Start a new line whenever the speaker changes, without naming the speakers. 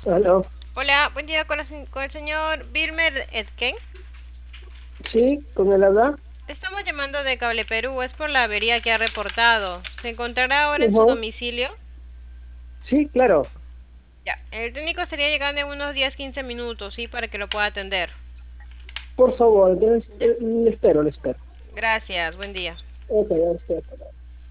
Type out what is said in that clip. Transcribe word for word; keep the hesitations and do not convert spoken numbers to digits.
Aló,
Hola, buen día con, la se- con el señor Birmer Etken.
sí, con el habla.
Le estamos llamando de Cable Perú, es por la avería que ha reportado. ¿Se encontrará ahora en su
Ujú.
domicilio?
Sí, claro,
Ya, el técnico estaría llegando en unos diez quince minutos, ¿sí? Para que lo pueda atender.
por favor, entonces, eh, le espero, le espero.
Gracias, buen día.
Ok, ya espero.